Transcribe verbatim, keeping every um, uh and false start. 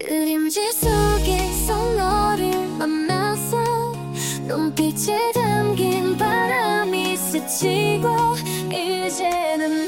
그림자 속에서 너를 만나서 눈빛에 담긴 바람이 스치고 이제는